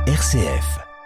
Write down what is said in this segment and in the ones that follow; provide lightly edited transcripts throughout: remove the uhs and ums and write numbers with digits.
RCF.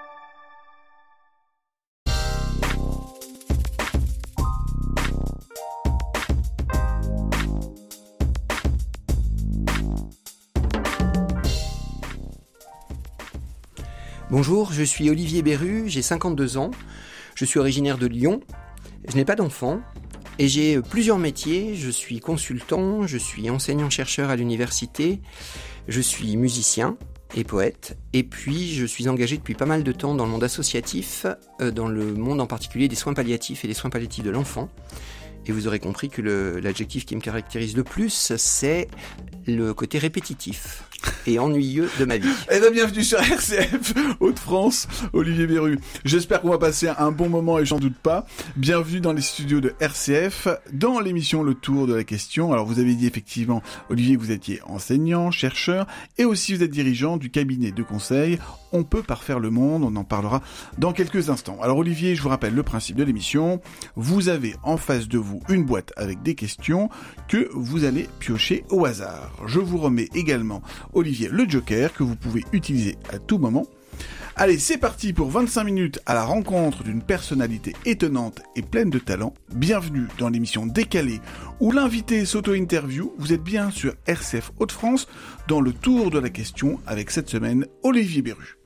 Bonjour, je suis Olivier Berru, j'ai 52 ans, je suis originaire de Lyon, je n'ai pas d'enfant et j'ai plusieurs métiers. Je suis consultant, je suis enseignant-chercheur à l'université, je suis musicien et poète, et puis je suis engagé depuis pas mal de temps dans le monde associatif, dans le monde en particulier des soins palliatifs et des soins palliatifs de l'enfant. Et vous aurez compris que l'adjectif qui me caractérise le plus, c'est le côté répétitif et ennuyeux de ma vie. Eh bien, bienvenue sur RCF, Hauts-de-France, Olivier Berru. J'espère qu'on va passer un bon moment et j'en doute pas. Bienvenue dans les studios de RCF, dans l'émission Le Tour de la Question. Alors, vous avez dit effectivement, Olivier, que vous étiez enseignant, chercheur, et aussi vous êtes dirigeant du cabinet de conseil On peut parfaire le monde. On en parlera dans quelques instants. Alors, Olivier, je vous rappelle le principe de l'émission. Vous avez en face de vous une boîte avec des questions que vous allez piocher au hasard. Je vous remets également, Olivier, le Joker que vous pouvez utiliser à tout moment. Allez, c'est parti pour 25 minutes à la rencontre d'une personnalité étonnante et pleine de talent. Bienvenue dans l'émission Décalée où l'invité s'auto-interview. Vous êtes bien sur RCF Hauts-de-France dans le Tour de la Question avec cette semaine Olivier Berru.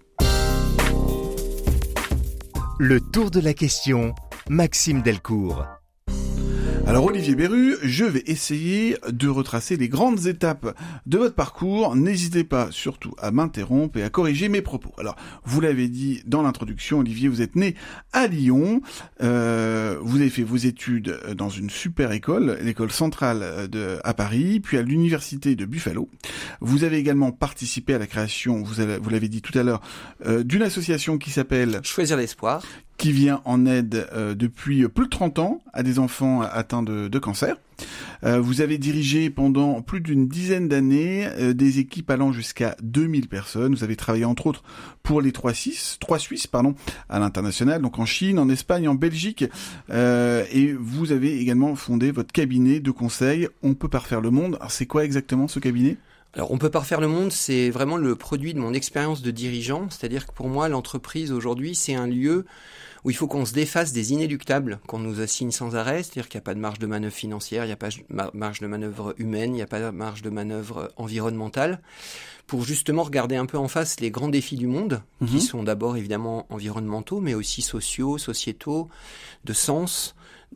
Le Tour de la Question, Maxime Delcourt. Alors Olivier Berru, je vais essayer de retracer les grandes étapes de votre parcours. N'hésitez pas surtout à m'interrompre et à corriger mes propos. Alors, vous l'avez dit dans l'introduction, Olivier, vous êtes né à Lyon. Vous avez fait vos études dans une super école, l'école centrale à Paris, puis à l'université de Buffalo. Vous avez également participé à la création, vous l'avez dit tout à l'heure, d'une association qui s'appelle Choisir l'espoir, qui vient en aide depuis plus de 30 ans à des enfants atteints de cancer. Vous avez dirigé pendant plus d'une dizaine d'années des équipes allant jusqu'à 2000 personnes. Vous avez travaillé entre autres pour les trois Suisses à l'international, donc en Chine, en Espagne, en Belgique. Et vous avez également fondé votre cabinet de conseil On peut parfaire le monde. Alors c'est quoi exactement ce cabinet ? Alors, On peut parfaire le monde, c'est vraiment le produit de mon expérience de dirigeant. C'est-à-dire que pour moi, l'entreprise aujourd'hui, c'est un lieu où il faut qu'on se défasse des inéluctables qu'on nous assigne sans arrêt. C'est-à-dire qu'il n'y a pas de marge de manœuvre financière, il n'y a pas de marge de manœuvre humaine, il n'y a pas de marge de manœuvre environnementale. Pour justement regarder un peu en face les grands défis du monde, qui sont d'abord évidemment environnementaux, mais aussi sociaux, sociétaux, de sens,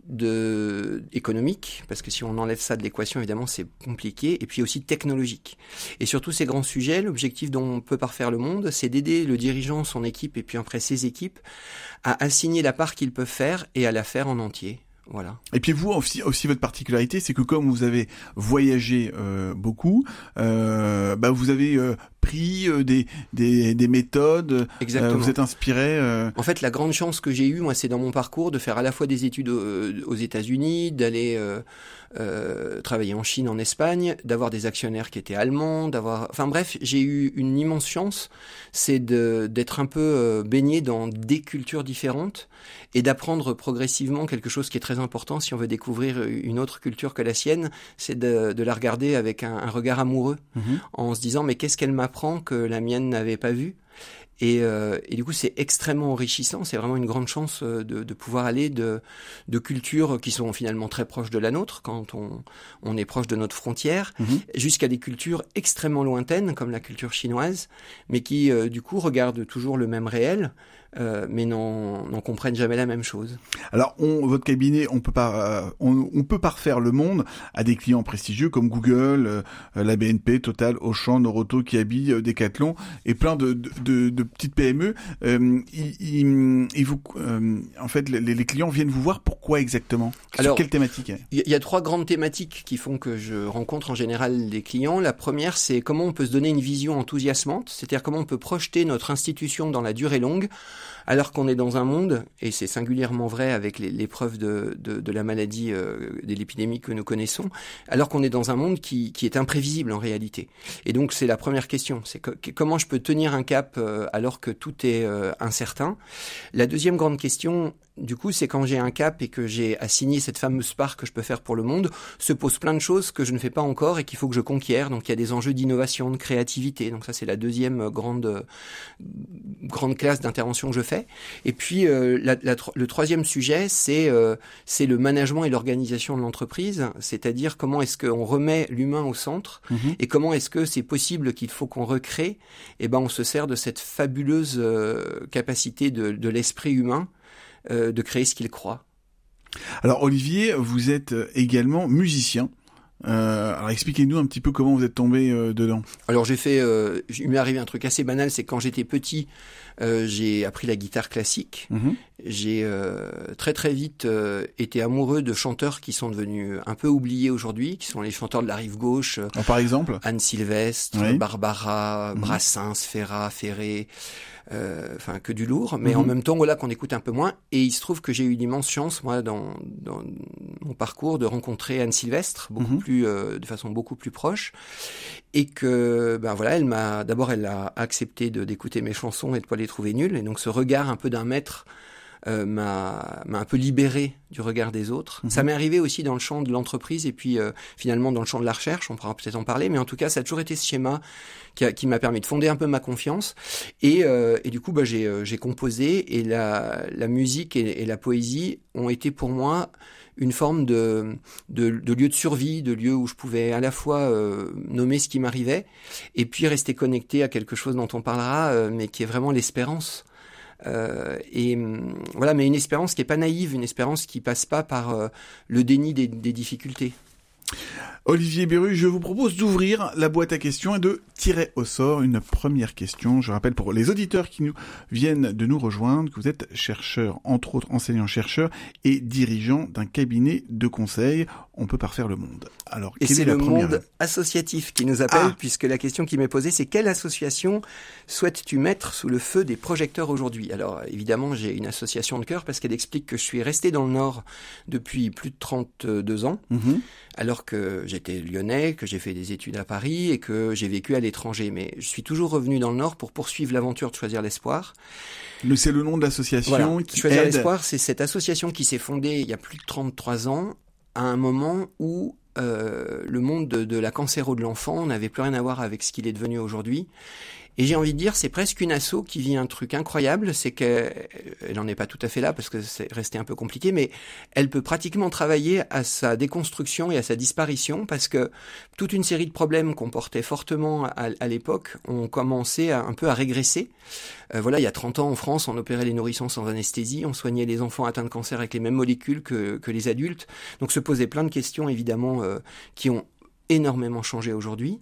économique, parce que si on enlève ça de l'équation, évidemment, c'est compliqué, et puis aussi technologique. Et sur tous ces grands sujets, l'objectif dont On peut parfaire le monde, c'est d'aider le dirigeant, son équipe, et puis après ses équipes, à assigner la part qu'ils peuvent faire et à la faire en entier. Voilà. Et puis vous aussi votre particularité, c'est que comme vous avez voyagé beaucoup, vous avez pris des méthodes. Exactement. Vous êtes inspiré. En fait, la grande chance que j'ai eue, moi, c'est dans mon parcours de faire à la fois des études aux États-Unis, d'aller travailler en Chine, en Espagne, d'avoir des actionnaires qui étaient allemands, enfin bref, j'ai eu une immense chance, c'est d'être un peu baigné dans des cultures différentes et d'apprendre progressivement quelque chose qui est très important si on veut découvrir une autre culture que la sienne, c'est de la regarder avec un regard amoureux, en se disant mais qu'est-ce qu'elle m'apprend que la mienne n'avait pas vu ? Et du coup, c'est extrêmement enrichissant. C'est vraiment une grande chance de pouvoir aller de cultures qui sont finalement très proches de la nôtre, quand on est proche de notre frontière, jusqu'à des cultures extrêmement lointaines, comme la culture chinoise, mais qui, du coup, regardent toujours le même réel, mais n'en comprennent jamais la même chose. Alors, votre cabinet, on peut parfaire le monde à des clients prestigieux comme Google, la BNP, Total, Auchan, Noroto, Kiabi, Decathlon et plein de petites PME. En fait, les clients viennent vous voir. Pourquoi exactement ? Sur quelle thématique ? Il y a 3 grandes thématiques qui font que je rencontre en général des clients. La première, c'est comment on peut se donner une vision enthousiasmante, c'est-à-dire comment on peut projeter notre institution dans la durée longue, alors qu'on est dans un monde, et c'est singulièrement vrai avec l'épreuve de la maladie, de l'épidémie que nous connaissons, alors qu'on est dans un monde qui est imprévisible en réalité. Et donc c'est la première question, c'est comment je peux tenir un cap alors que tout est incertain. La deuxième grande question, du coup, c'est quand j'ai un cap et que j'ai assigné cette fameuse part que je peux faire pour le monde, se posent plein de choses que je ne fais pas encore et qu'il faut que je conquière. Donc, il y a des enjeux d'innovation, de créativité. Donc, ça, c'est la deuxième grande classe d'intervention que je fais. Et puis, le troisième sujet, c'est le management et l'organisation de l'entreprise. C'est-à-dire comment est-ce qu'on remet l'humain au centre et comment est-ce que c'est possible qu'il faut qu'on recrée. Eh ben, on se sert de cette fabuleuse capacité de l'esprit humain de créer ce qu'il croit. Alors Olivier, vous êtes également musicien. Alors expliquez-nous un petit peu comment vous êtes tombé dedans. Alors il m'est arrivé un truc assez banal, c'est que quand j'étais petit, j'ai appris la guitare classique. J'ai très très vite été amoureux de chanteurs qui sont devenus un peu oubliés aujourd'hui, qui sont les chanteurs de la rive gauche. Par exemple Anne Sylvestre, Barbara, Brassens, Ferrat, Ferré. Enfin que du lourd, mais en même temps voilà qu'on écoute un peu moins. Et il se trouve que j'ai eu l'immense chance moi dans mon parcours de rencontrer Anne Sylvestre de façon beaucoup plus proche, et que voilà elle a accepté d'écouter mes chansons et de pas les trouver nulles, et donc ce regard un peu d'un maître m'a un peu libéré du regard des autres. Ça m'est arrivé aussi dans le champ de l'entreprise et puis finalement dans le champ de la recherche, on pourra peut-être en parler, mais en tout cas ça a toujours été ce schéma qui m'a permis de fonder un peu ma confiance, et du coup j'ai composé, et la musique et la poésie ont été pour moi une forme de lieu de survie, de lieu où je pouvais à la fois nommer ce qui m'arrivait et puis rester connecté à quelque chose dont on parlera, mais qui est vraiment l'espérance. Voilà, mais une espérance qui est pas naïve, une espérance qui passe pas par le déni des difficultés. Olivier Beru, je vous propose d'ouvrir la boîte à questions et de tirer au sort une première question. Je rappelle pour les auditeurs qui viennent de nous rejoindre que vous êtes chercheur, entre autres enseignant-chercheur et dirigeant d'un cabinet de conseil. On peut parfaire le monde. Alors, et c'est le monde associatif qui nous appelle, puisque la question qui m'est posée, c'est quelle association souhaites-tu mettre sous le feu des projecteurs aujourd'hui ? Alors, évidemment, j'ai une association de cœur parce qu'elle explique que je suis resté dans le Nord depuis plus de 32 ans, alors que j'étais lyonnais, que j'ai fait des études à Paris et que j'ai vécu à l'étranger. Mais je suis toujours revenu dans le Nord pour poursuivre l'aventure de Choisir l'Espoir. C'est le nom de l'association qui Choisir aide... l'Espoir, c'est cette association qui s'est fondée il y a plus de 33 ans, à un moment où le monde de la cancéro de l'enfant n'avait plus rien à voir avec ce qu'il est devenu aujourd'hui. Et j'ai envie de dire, c'est presque une asso qui vit un truc incroyable, c'est qu'elle n'en est pas tout à fait là parce que c'est resté un peu compliqué, mais elle peut pratiquement travailler à sa déconstruction et à sa disparition, parce que toute une série de problèmes qu'on portait fortement à l'époque ont commencé un peu à régresser. Voilà, il y a 30 ans en France, on opérait les nourrissons sans anesthésie, on soignait les enfants atteints de cancer avec les mêmes molécules que les adultes. Donc se posaient plein de questions évidemment qui ont énormément changé aujourd'hui.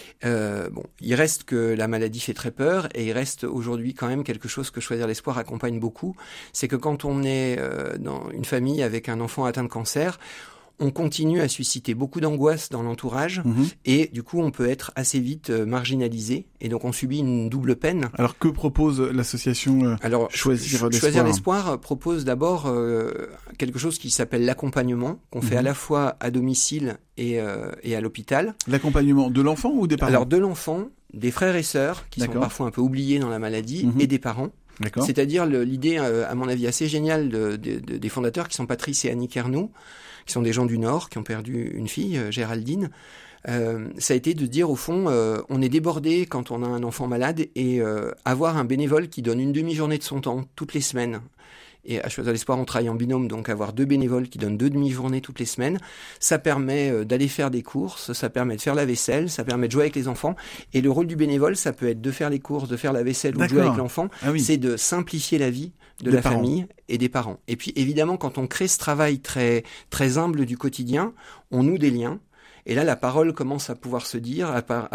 Il reste que la maladie fait très peur, et il reste aujourd'hui quand même quelque chose que Choisir l'Espoir accompagne beaucoup, c'est que quand on est dans une famille avec un enfant atteint de cancer, on continue à susciter beaucoup d'angoisse dans l'entourage, et du coup on peut être assez vite marginalisé, et donc on subit une double peine. Alors que propose l'association Choisir l'Espoir ? Choisir l'Espoir propose d'abord quelque chose qui s'appelle l'accompagnement, qu'on fait à la fois à domicile et à l'hôpital. L'accompagnement de l'enfant ou des parents ? Alors de l'enfant, des frères et sœurs qui sont parfois un peu oubliés dans la maladie, et des parents. C'est-à-dire l'idée, à mon avis, assez géniale des fondateurs qui sont Patrice et Annie Kernoux, qui sont des gens du Nord, qui ont perdu une fille, Géraldine. Ça a été de dire, au fond, on est débordé quand on a un enfant malade, et avoir un bénévole qui donne une demi-journée de son temps toutes les semaines. Et à Choisir l'Espoir, on travaille en binôme, donc avoir 2 bénévoles qui donnent 2 demi-journées toutes les semaines, ça permet d'aller faire des courses, ça permet de faire la vaisselle, ça permet de jouer avec les enfants. Et le rôle du bénévole, ça peut être de faire les courses, de faire la vaisselle ou de jouer avec l'enfant. C'est de simplifier la vie de la famille et des parents. Et puis évidemment, quand on crée ce travail très, très humble du quotidien, on noue des liens. Et là, la parole commence à pouvoir se dire,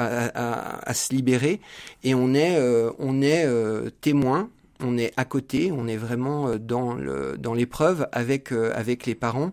à se libérer, et on est témoin. On est à côté, on est vraiment dans l'épreuve avec les parents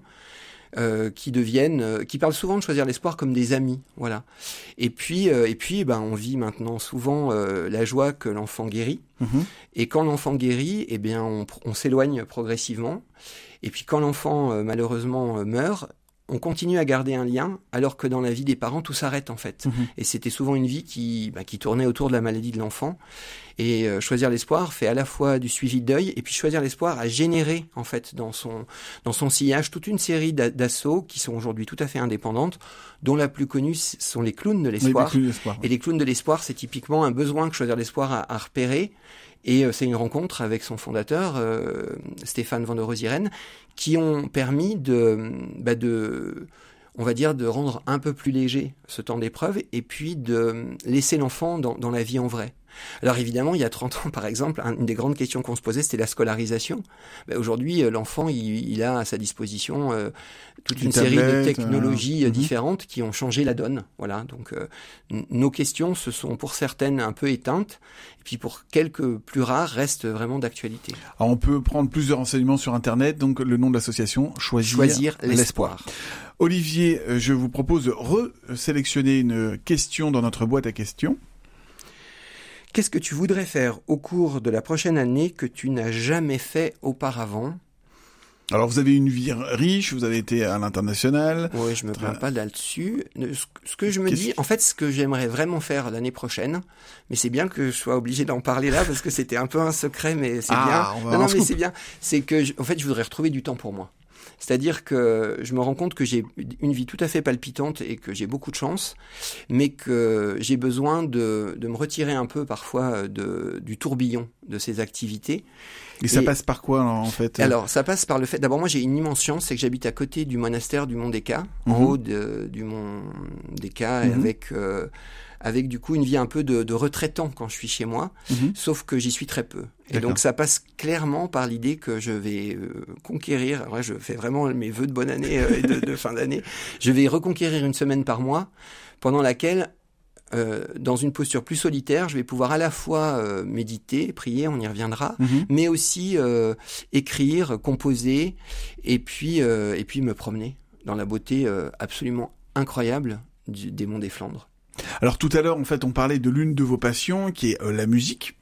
qui parlent souvent de Choisir l'Espoir comme des amis, voilà. Et puis on vit maintenant souvent la joie que l'enfant guérit. Et quand l'enfant guérit, eh bien on s'éloigne progressivement. Et puis quand l'enfant malheureusement meurt, on continue à garder un lien, alors que dans la vie des parents, tout s'arrête en fait. Et c'était souvent une vie qui tournait autour de la maladie de l'enfant. Et Choisir l'espoir fait à la fois du suivi de deuil, et puis Choisir l'espoir a généré en fait dans son sillage toute une série d'assauts qui sont aujourd'hui tout à fait indépendantes, dont la plus connue sont les clowns de l'espoir. Et les clowns de l'espoir, c'est typiquement un besoin que Choisir l'espoir a repéré. Et c'est une rencontre avec son fondateur, Stéphane Van der Rozieren, qui ont permis on va dire, de rendre un peu plus léger ce temps d'épreuve, et puis de laisser l'enfant dans la vie en vrai. Alors évidemment, il y a 30 ans, par exemple, une des grandes questions qu'on se posait, c'était la scolarisation. Aujourd'hui, l'enfant, il a à sa disposition toute une série de technologies différentes qui ont changé la donne. Voilà. Donc, nos questions se sont pour certaines un peu éteintes, et puis pour quelques plus rares, restent vraiment d'actualité. Alors, on peut prendre plus de renseignements sur Internet. Donc, le nom de l'association, Choisir l'espoir. Olivier, je vous propose de resélectionner une question dans notre boîte à questions. Qu'est-ce que tu voudrais faire au cours de la prochaine année que tu n'as jamais fait auparavant ? Alors, vous avez une vie riche, vous avez été à l'international. Oui, je me plains pas là-dessus. Ce que je me dis, en fait, ce que j'aimerais vraiment faire l'année prochaine, mais c'est bien que je sois obligé d'en parler là, parce que c'était un peu un secret, mais c'est bien. Non, mais c'est bien. C'est que, en fait, je voudrais retrouver du temps pour moi. C'est-à-dire que je me rends compte que j'ai une vie tout à fait palpitante et que j'ai beaucoup de chance, mais que j'ai besoin de me retirer un peu parfois du tourbillon de ces activités. Et ça passe par quoi, alors, en fait ? Alors, ça passe par le fait... D'abord, moi, j'ai une immense chance, c'est que j'habite à côté du monastère du Mont d'Eka, en haut du Mont d'Eka, avec du coup une vie un peu de retraitant quand je suis chez moi, sauf que j'y suis très peu. Et donc ça passe clairement par l'idée que je vais conquérir, alors là, je fais vraiment mes vœux de bonne année et de fin d'année, je vais reconquérir une semaine par mois, pendant laquelle, dans une posture plus solitaire, je vais pouvoir à la fois méditer, prier, on y reviendra, mais aussi écrire, composer, et puis me promener dans la beauté absolument incroyable des monts des Flandres. Alors tout à l'heure, en fait, on parlait de l'une de vos passions, qui est la musique.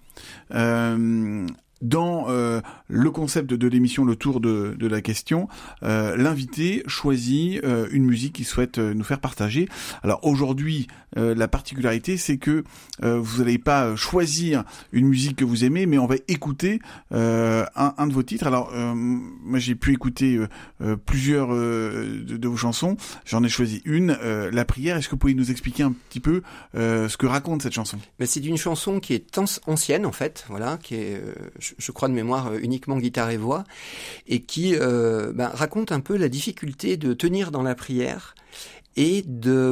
Dans le concept de l'émission Le Tour de la question, l'invité choisit une musique qu'il souhaite nous faire partager. Alors aujourd'hui, la particularité, c'est que vous n'allez pas choisir une musique que vous aimez, mais on va écouter un de vos titres. Alors moi, j'ai pu écouter plusieurs de vos chansons. J'en ai choisi une, La Prière. Est-ce que vous pouvez nous expliquer un petit peu ce que raconte cette chanson ? C'est une chanson qui est ancienne, en fait, voilà, qui est... je crois de mémoire uniquement guitare et voix, et qui raconte un peu la difficulté de tenir dans la prière et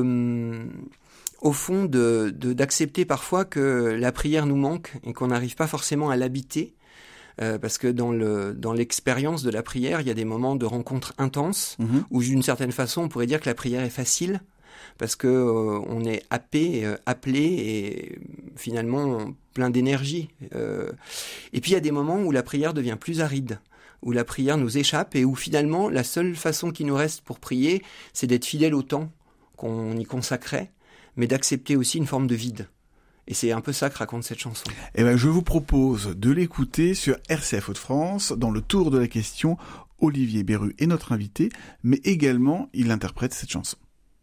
au fond d'accepter parfois que la prière nous manque et qu'on n'arrive pas forcément à l'habiter. Parce que dans l'expérience de la prière, il y a des moments de rencontre intenses où d'une certaine façon on pourrait dire que la prière est facile, parce que on est appelé et finalement plein d'énergie. Et puis il y a des moments où la prière devient plus aride, où la prière nous échappe et où finalement la seule façon qui nous reste pour prier, c'est d'être fidèle au temps qu'on y consacrait, mais d'accepter aussi une forme de vide. Et c'est un peu ça que raconte cette chanson. Eh ben, je vous propose de l'écouter sur RCF Hauts-de-France, dans le Tour de la question. Olivier Beru est notre invité, mais également il interprète cette chanson.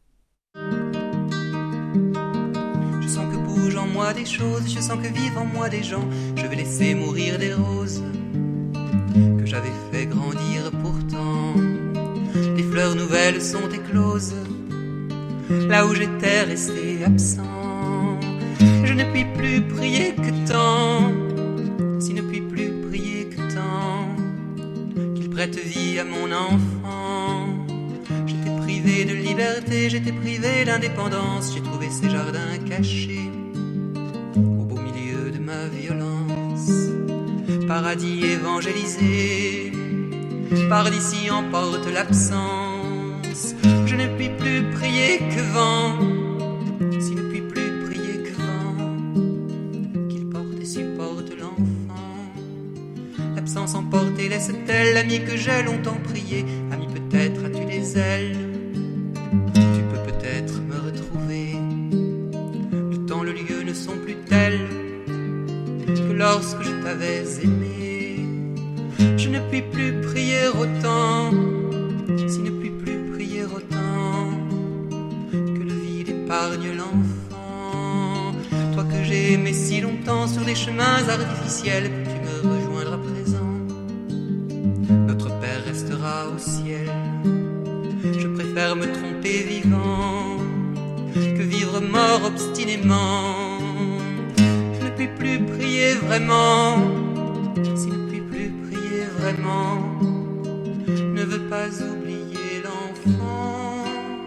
Je sens que bougent en moi des choses, je sens que vivent en moi des gens. Je vais laisser mourir des roses que j'avais fait grandir pourtant. Les fleurs nouvelles sont écloses là où j'étais resté absent. Je ne puis plus prier que tant, si ne puis plus prier que tant, qu'il prête vie à mon enfant. J'étais privé de liberté, j'étais privé d'indépendance. J'ai trouvé ces jardins cachés au beau milieu de ma violence. Paradis évangélisé, par d'ici emporte l'absence. Je ne puis plus prier que vent, si ne puis plus prier que vent, qu'il porte et supporte l'enfant. L'absence emporte et laisse-t-elle l'ami que j'ai longtemps prié. Ami, peut-être as-tu des ailes, tu peux peut-être me retrouver. Le temps, le lieu ne sont plus tels que lorsque je t'avais aimé. Je ne puis plus prier autant, si ne puis plus prier autant, que le vide épargne l'enfant. Toi que j'ai aimé si longtemps, sur les chemins artificiels, tu me rejoindras présent. Notre père restera au ciel. Je préfère me tromper vivant que vivre mort obstinément. Je ne puis plus prier vraiment. Si ne puis plus prier vraiment, ne veux pas oublier l'enfant.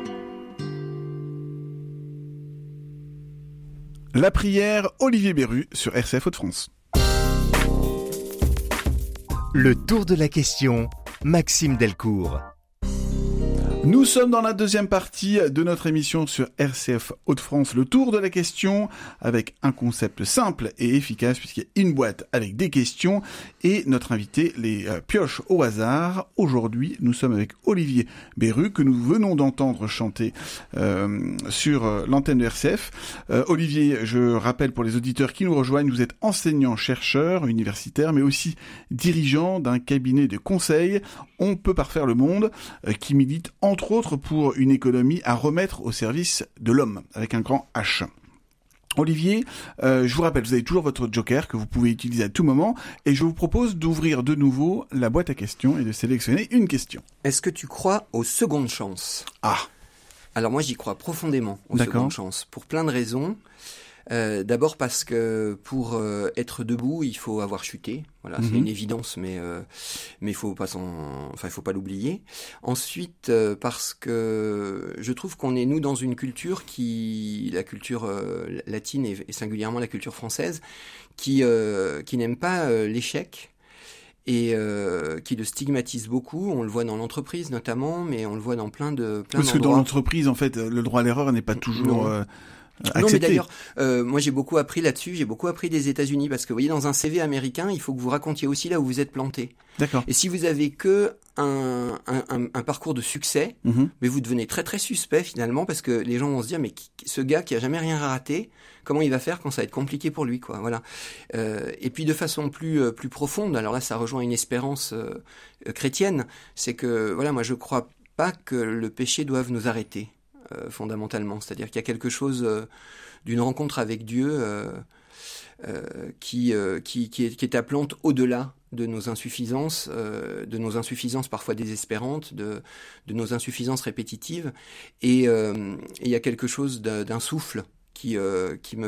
La prière, Olivier Beru sur RCF Hauts-de-France. Le tour de la question, Maxime Delcourt. Nous sommes dans la deuxième partie de notre émission sur RCF Hauts-de-France, le tour de la question, avec un concept simple et efficace, puisqu'il y a une boîte avec des questions, et notre invité les pioche au hasard. Aujourd'hui, nous sommes avec Olivier Beru, que nous venons d'entendre chanter sur l'antenne de RCF. Olivier, je rappelle pour les auditeurs qui nous rejoignent, vous êtes enseignant-chercheur universitaire, mais aussi dirigeant d'un cabinet de conseil, On peut parfaire le monde, qui milite entre autres pour une économie à remettre au service de l'homme, avec un grand H. Olivier, je vous rappelle, vous avez toujours votre joker que vous pouvez utiliser à tout moment, et je vous propose d'ouvrir de nouveau la boîte à questions et de sélectionner une question. Est-ce que tu crois aux secondes chances ? Ah, Alors moi, j'y crois profondément aux D'accord. secondes chances, pour plein de raisons. D'abord parce que pour être debout, il faut avoir chuté. Voilà, c'est une évidence, mais il faut pas il faut pas l'oublier. Ensuite, parce que je trouve qu'on est nous dans une culture la culture latine et singulièrement la culture française, qui n'aime pas l'échec. Et qui le stigmatise beaucoup. On le voit dans l'entreprise notamment, mais on le voit dans plein d'endroits. parce que dans l'entreprise, en fait, le droit à l'erreur n'est pas toujours accepté. Non, mais d'ailleurs, moi j'ai beaucoup appris là-dessus, j'ai beaucoup appris des États-Unis, parce que vous voyez, dans un CV américain, il faut que vous racontiez aussi là où vous êtes planté. D'accord. Et si vous avez que un parcours de succès, mais vous devenez très très suspect finalement, parce que les gens vont se dire, mais ce gars qui a jamais rien raté, comment il va faire quand ça va être compliqué pour lui, quoi. Voilà. Et puis de façon plus profonde, alors là ça rejoint une espérance chrétienne, c'est que voilà, moi je crois pas que le péché doive nous arrêter. Fondamentalement, c'est-à-dire qu'il y a quelque chose d'une rencontre avec Dieu qui est appelante au-delà de nos insuffisances parfois désespérantes, de nos insuffisances répétitives, et il y a quelque chose d'un souffle qui me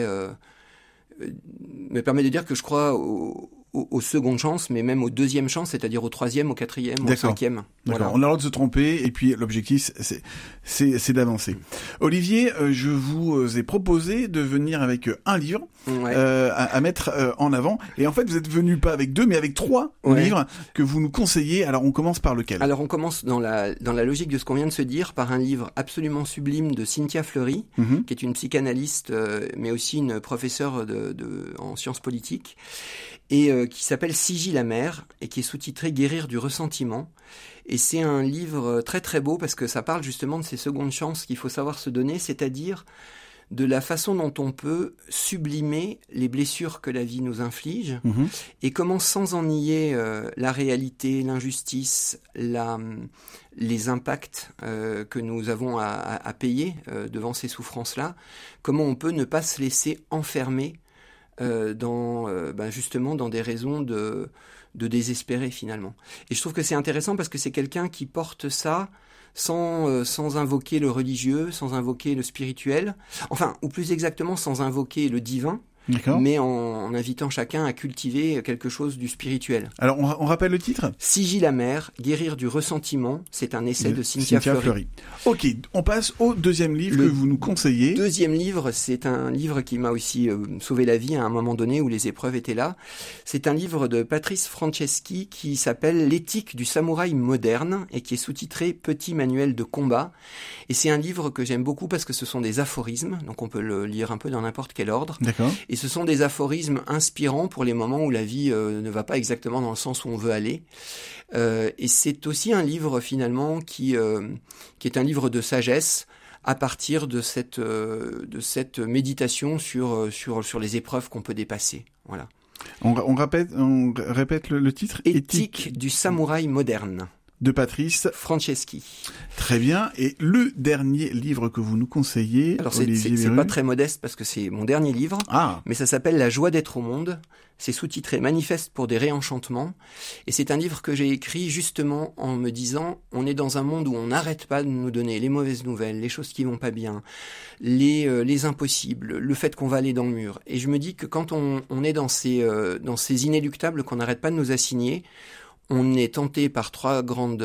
permet de dire que je crois aux secondes chances, mais même aux deuxièmes chances, c'est-à-dire au troisième, au quatrième, au cinquième. D'accord. Voilà. On a le droit de se tromper, et puis l'objectif, c'est d'avancer. Olivier, je vous ai proposé de venir avec un livre à mettre en avant, et en fait, vous êtes venu pas avec 2, mais avec 3 livres que vous nous conseillez. Alors, on commence par lequel ? Alors, on commence dans la logique de ce qu'on vient de se dire par un livre absolument sublime de Cynthia Fleury, qui est une psychanalyste, mais aussi une professeure en sciences politiques, et qui s'appelle Sigil amer, et qui est sous-titré Guérir du ressentiment. Et c'est un livre très très beau, parce que ça parle justement de ces secondes chances qu'il faut savoir se donner, c'est-à-dire de la façon dont on peut sublimer les blessures que la vie nous inflige, et comment, sans en nier la réalité, l'injustice, les impacts que nous avons à payer devant ces souffrances-là, comment on peut ne pas se laisser enfermer justement dans des raisons de désespérer finalement. Et je trouve que c'est intéressant parce que c'est quelqu'un qui porte ça sans invoquer le religieux, sans invoquer le spirituel, enfin, ou plus exactement sans invoquer le divin, mais en invitant chacun à cultiver quelque chose du spirituel. Alors, on rappelle le titre ? Sigil amer, Guérir du ressentiment, c'est un essai de Cynthia Fleury. Ok, on passe au deuxième livre que vous nous conseillez. Deuxième livre, c'est un livre qui m'a aussi sauvé la vie à un moment donné où les épreuves étaient là. C'est un livre de Patrice Franceschi qui s'appelle L'éthique du samouraï moderne et qui est sous-titré Petit manuel de combat. Et c'est un livre que j'aime beaucoup parce que ce sont des aphorismes, donc on peut le lire un peu dans n'importe quel ordre. D'accord. Et ce sont des aphorismes inspirants pour les moments où la vie ne va pas exactement dans le sens où on veut aller. Et c'est aussi un livre finalement qui est un livre de sagesse à partir de cette méditation sur les épreuves qu'on peut dépasser. Voilà. On répète le titre ? Éthique du samouraï moderne. de Patrice Franceschi. Très bien. Et le dernier livre que vous nous conseillez, Alors Olivier c'est Beru. pas très modeste parce que c'est mon dernier livre, Ah, mais ça s'appelle La joie d'être au monde. C'est sous-titré Manifeste pour des réenchantements. Et c'est un livre que j'ai écrit justement en me disant, on est dans un monde où on n'arrête pas de nous donner les mauvaises nouvelles, les choses qui vont pas bien, les impossibles, le fait qu'on va aller dans le mur. Et je me dis que quand on est dans ces inéluctables qu'on n'arrête pas de nous assigner, on est tenté par trois grandes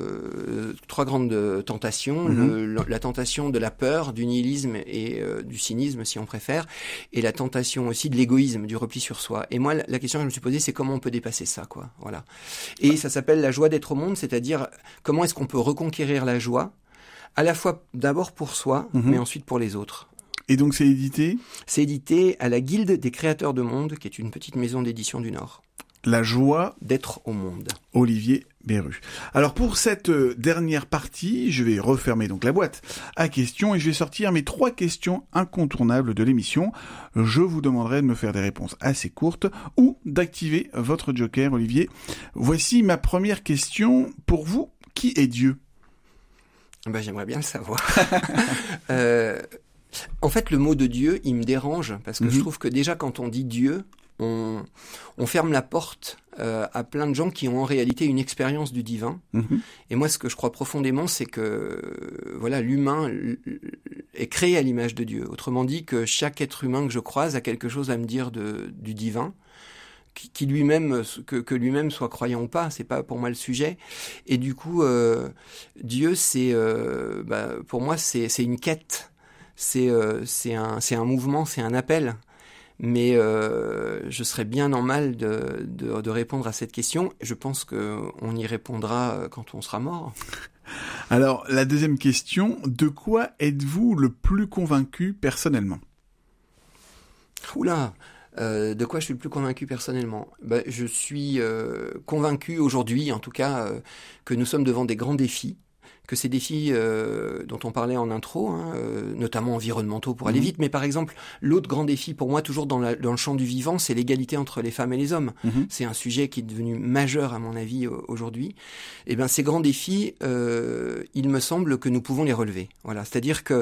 tentations, la tentation de la peur, du nihilisme et du cynisme si on préfère, et la tentation aussi de l'égoïsme, du repli sur soi. Et moi, la question que je me suis posée, c'est comment on peut dépasser ça, quoi. Voilà. Et ça s'appelle La joie d'être au monde, c'est-à-dire comment est-ce qu'on peut reconquérir la joie, à la fois d'abord pour soi, mais ensuite pour les autres. et donc c'est édité C'est édité à la Guilde des créateurs de monde, qui est une petite maison d'édition du Nord. La joie D'être au monde. Olivier Beru. Alors pour cette dernière partie, je vais refermer donc la boîte à questions et je vais sortir mes 3 questions incontournables de l'émission. Je vous demanderai de me faire des réponses assez courtes ou d'activer votre joker, Olivier. Voici ma première question. Pour vous, qui est Dieu ? Ben, j'aimerais bien le savoir. En fait, le mot de Dieu, il me dérange parce que je trouve que déjà quand on dit Dieu, on ferme la porte à plein de gens qui ont en réalité une expérience du divin. Et moi, ce que je crois profondément, c'est que voilà, l'humain est créé à l'image de Dieu. Autrement dit, que chaque être humain que je croise a quelque chose à me dire du divin. Qui lui-même, que lui-même soit croyant ou pas, c'est pas pour moi le sujet. Et du coup, Dieu, c'est, pour moi, c'est une quête, c'est un mouvement, c'est un appel. Mais je serais bien en mal de répondre à cette question. Je pense qu'on y répondra quand on sera mort. Alors, la deuxième question, de quoi êtes-vous le plus convaincu personnellement ? Oula, de quoi je suis le plus convaincu personnellement ? Je suis convaincu aujourd'hui, en tout cas, que nous sommes devant des grands défis, que ces défis dont on parlait en intro, notamment environnementaux pour aller vite, mais par exemple, l'autre grand défi pour moi, toujours dans le champ du vivant, c'est l'égalité entre les femmes et les hommes. C'est un sujet qui est devenu majeur, à mon avis, aujourd'hui. Et bien, ces grands défis, il me semble que nous pouvons les relever. Voilà, c'est-à-dire que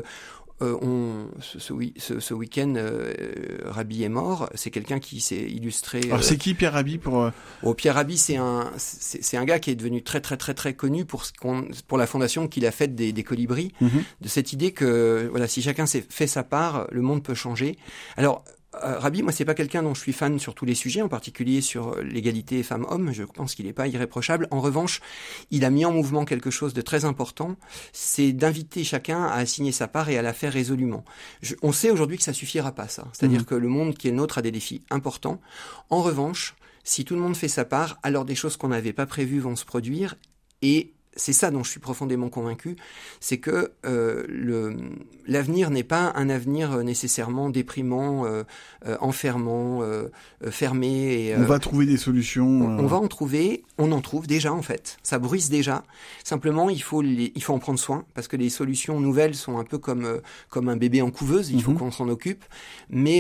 ce week-end, Rabhi est mort. C'est quelqu'un qui s'est illustré. Alors c'est qui Pierre Rabhi pour Pierre Rabhi, c'est un gars qui est devenu très très très très connu pour la fondation qu'il a faite des colibris, de cette idée que voilà, si chacun fait sa part, le monde peut changer. Alors Rabhi, moi, c'est pas quelqu'un dont je suis fan sur tous les sujets, en particulier sur l'égalité femmes-hommes. Je pense qu'il n'est pas irréprochable. En revanche, il a mis en mouvement quelque chose de très important, c'est d'inviter chacun à assigner sa part et à la faire résolument. On sait aujourd'hui que ça suffira pas, ça. C'est-à-dire que le monde qui est le nôtre a des défis importants. En revanche, si tout le monde fait sa part, alors des choses qu'on n'avait pas prévues vont se produire, et c'est ça dont je suis profondément convaincu, c'est que l'avenir n'est pas un avenir nécessairement déprimant, enfermant, fermé. Et, on va trouver des solutions. On va en trouver, on en trouve déjà en fait. Ça bruisse déjà. Simplement, il faut en prendre soin parce que les solutions nouvelles sont un peu comme un bébé en couveuse. Il faut qu'on s'en occupe. Mais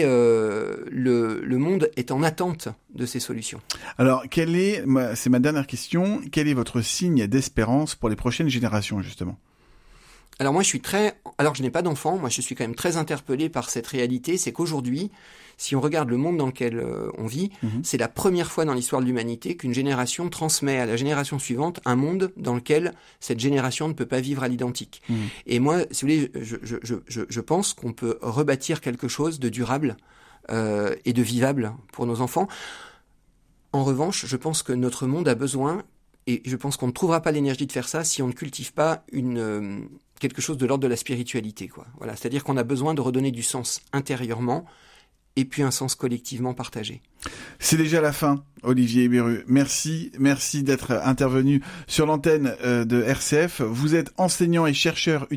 le monde est en attente de ces solutions. Alors, c'est ma dernière question, quel est votre signe d'espérance pour les prochaines générations, justement ? Alors moi, je n'ai pas d'enfant, moi je suis quand même très interpellé par cette réalité, c'est qu'aujourd'hui, si on regarde le monde dans lequel on vit, c'est la première fois dans l'histoire de l'humanité qu'une génération transmet à la génération suivante un monde dans lequel cette génération ne peut pas vivre à l'identique. Et moi, si vous voulez, je pense qu'on peut rebâtir quelque chose de durable et de vivable pour nos enfants. En revanche, je pense que notre monde a besoin, et je pense qu'on ne trouvera pas l'énergie de faire ça si on ne cultive pas quelque chose de l'ordre de la spiritualité, quoi. Voilà, c'est-à-dire qu'on a besoin de redonner du sens intérieurement et puis un sens collectivement partagé. C'est déjà la fin, Olivier Beru. Merci d'être intervenu sur l'antenne de RCF. Vous êtes enseignant et chercheur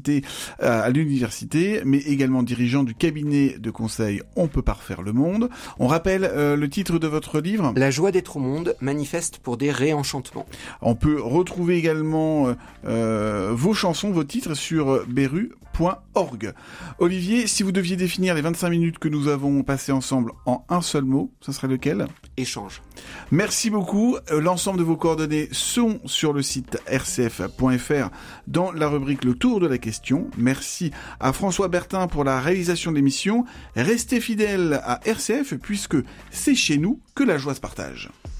à l'université, mais également dirigeant du cabinet de conseil On peut parfaire le monde. On rappelle le titre de votre livre ? La joie d'être au monde, manifeste pour des réenchantements. On peut retrouver également vos chansons, vos titres sur beru.fr. Olivier, si vous deviez définir les 25 minutes que nous avons passées ensemble en un seul mot, ce serait lequel ? Échange. Merci beaucoup. L'ensemble de vos coordonnées sont sur le site rcf.fr dans la rubrique Le Tour de la question. Merci à François Bertin pour la réalisation de l'émission. Restez fidèles à RCF puisque c'est chez nous que la joie se partage.